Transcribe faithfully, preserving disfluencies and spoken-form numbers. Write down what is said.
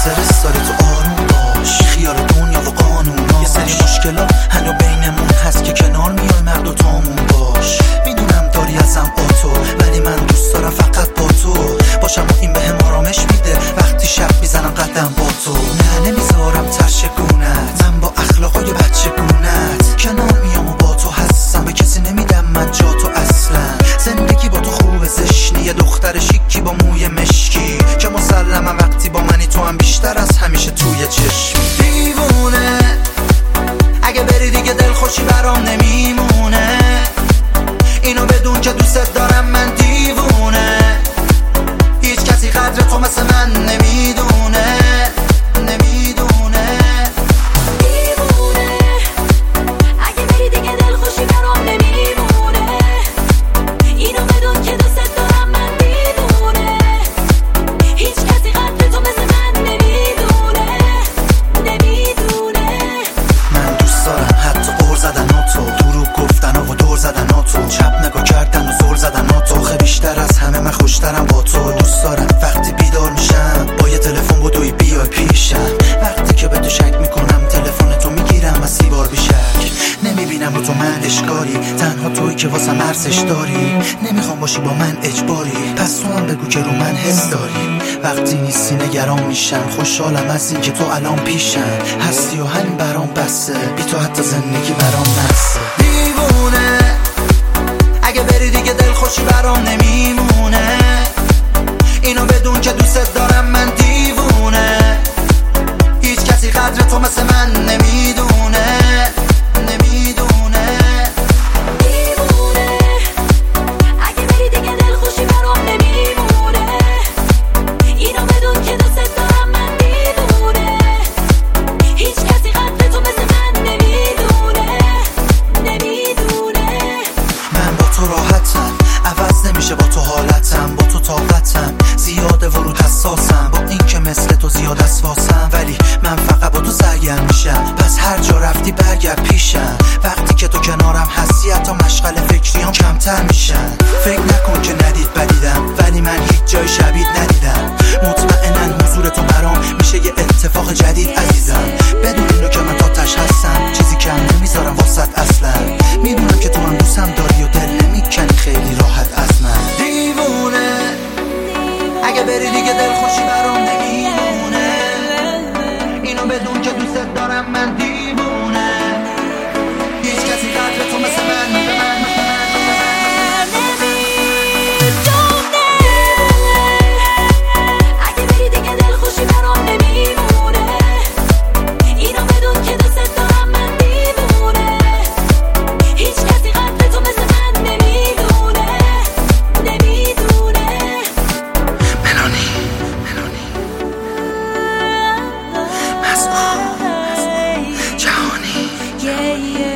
استرس داری تو آروم باش، خیال دنیا و قانوناش. یه سری مشکلات هنو بینمون هست که کنار میای مرد و تامون باش. میدونم داری ازم آتو، ولی من دوست دارم فقط با تو باشم و این بهم آرامش میده وقتی شب میزنم قدم با تو. نه نمیذارم ترشگونت، من با اخلاقای بچه گونت کنار میام و با تو هستم، به کسی نمیدم من جا تو اصلا. زندگی با تو خوبه زشنی، یه دختر شیکی با موی مشکی که مسلمم وقتی با منی تو هم بیشتر از همیشه توی چشم. دیوونه اگه بری دیگه دلخوشی برام نمیمونه، اینو بدون که دوست دارم من دیوونه. هیچ کسی قدر تو مثل من نمیدونه نمیدونه. دیوونه اگه بری دیگه دلخوشی برام نمیمونه، اینو بدون که دوست دارم من دیوونه. هیچ کسی قدر تو مثل من نمیدونه نمیدونه. من دوست دارم حتی قول زدن ها تو، دروغ گفتن ها و دور زدن ها تو، چپ نگاه کردن و زل زدن ها تو. خیلی بیشتر از همه من خوشترم با تو. دوست دارم وقتی بیدار میشم با یه تلفن بدوی بیای پیشم، وقتی که به تو شک میکنم تلفن تو میگیرم از سی بار بیشک. نمیبینم رو تو من اشکالی، تنها توی که واسم ارزش داری. نمیخوام باشی با من اجباری، پس تو هم بگو که رو من حس داری. وقتی نیستی نگران میشم، خوشحالم از این که تو الان پیشم هستی و همین برام بسه، بی تو حتی زندگی برام نسه. دیوونه اگه بری دیگه دلخوشی برام نمیمونه، اینو بدون که دوست دارم من دیوونه. هیچ کسی قدر تو مثل من نمیدونه نمیدونه. دیوونه اگه بری دیگه دلخوشی برام نمیمونه، اینو بدون که دوست دارم من دیوونه. هیچ کسی قدر تو مثل من نمیدونه نمیدونه. من با تو راحتم، عوض نمیشه با تو حالتم، با تو طاقتم زیاده و رو حساسم، با این که مثل تو زیاد از واسم، ولی من فقط با تو سرگرم میشم. پس هر جا رفتی برگرد پیشم، وقتی که تو کنارم هستی حتی مشغل فکریام کمتر میشن. فکر نکن که ندید بدیدم، ولی من هیچ جای شبیه ندیدم. مطمئنن حضور تو برام میشه یه اتفاق جدید عزیزم. بدون اینو که من تاتش هستم، چیزی کم نمیذارم واسط اصلا. میدونم که تو هم دوستم داری و دل نمیکنی خیلی راحت از من. دیوونه اگه بری دیگه دلخوشی برام نمیمونه، اینو بدون که دوست دارم من دیوونه. هیچ کسی قدر تو مثل من نمیدونه. اگه بری دیگه دلخوشی برام نمیمونه، اینو بدون که دوست دارم من دیوونه. هیچ کسی قدر تو مثل من نمیدونه نمیدونه. ملانی ملانی مسئول جهانی.